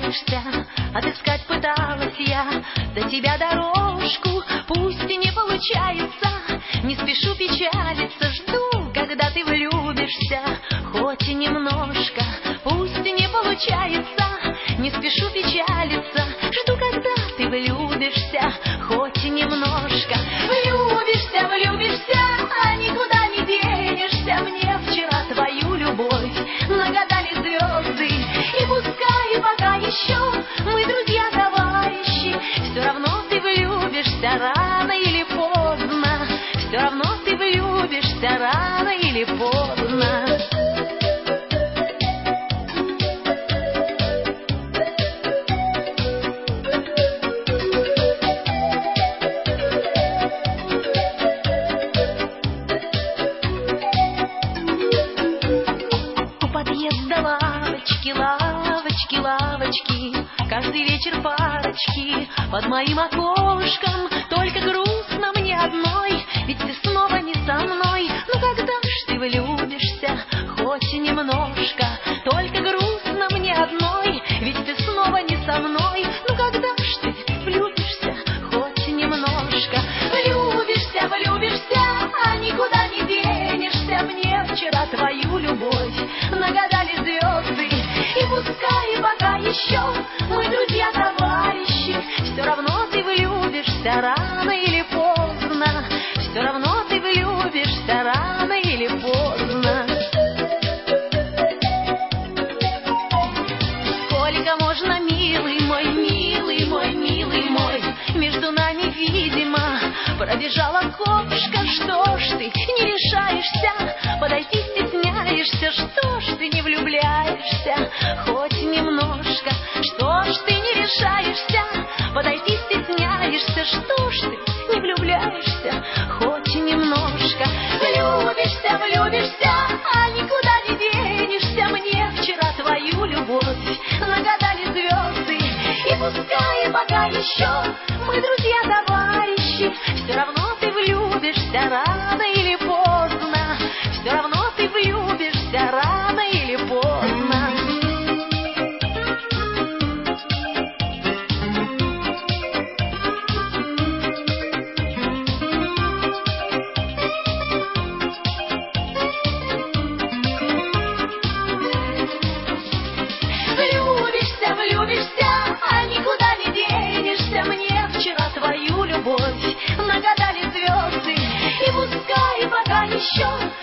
теряешься, отыскать пыталась я до тебя дорожку, пусть и не получается, не спешу печалиться, жду, когда ты влюбишься, хоть и немножко, пусть и не получается, не спешу печалиться, жду, когда ты влюбишься, хоть и немножко. Влюбишься, влюбишься, а никуда не денешься, мне вчера твою любовь нагадали звезды, и пускай пока еще мы друзья, товарищи, все равно ты влюбишься рано или поздно, все равно ты влюбишься рано или поздно. Лавочки, лавочки, лавочки, каждый вечер парочки под моим окошком. Только грустно мне одной, ведь ты снова не со мной. Ну когда ж ты влюбишься, хоть и немножко? Только грустно мне одной, ведь ты снова не со мной. Ну когда ж ты влюбишься, хоть и немножко? Влюбишься, влюбишься, а никуда не денешься, мне вчера твою любовь нагадали звезды, и пускай пока еще мы друзья, товарищи, все равно ты влюбишься рано или поздно, все равно ты влюбишься рано или поздно. Сколько можно, милый мой, милый мой, милый мой, между нами, видимо, пробежала кошка. Что ж ты не решаешься подойти, стесняешься? Что ж ты не влюбляешься хоть немножко? Что ж ты не решаешься подойти, стесняешься? Что ж ты не влюбляешься хоть немножко? Влюбишься, влюбишься, а никуда не денешься, мне вчера твою любовь нагадали звезды, и пускай пока еще мы друзья, товарищи, все равно ты влюбишься рано или поздно, все равно ты влюбишься рано или поздно. Влюбишься, влюбишься, а никуда не денешься, мне вчера твою любовь нагадали звезды, и пускай пока еще